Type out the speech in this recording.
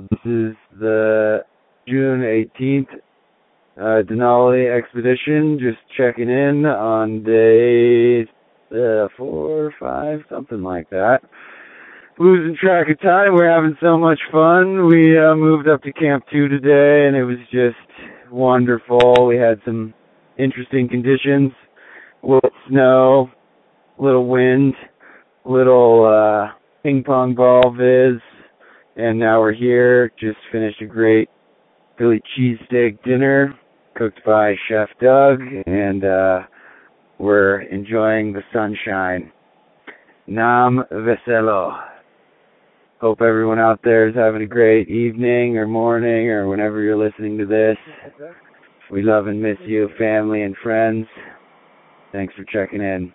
This is the June 18th Denali expedition. Just checking in on day 4 or 5, something like that. Losing track of time. We're having so much fun. We moved up to Camp 2 today, and it was just wonderful. We had some interesting conditions. A little snow, little wind, little ping pong ball viz, and now we're here. Just finished a great Philly cheesesteak dinner cooked by Chef Doug, and we're enjoying the sunshine. Nam veselo. Hope everyone out there is having a great evening or morning or whenever you're listening to this. We love and miss you, family and friends. Thanks for checking in.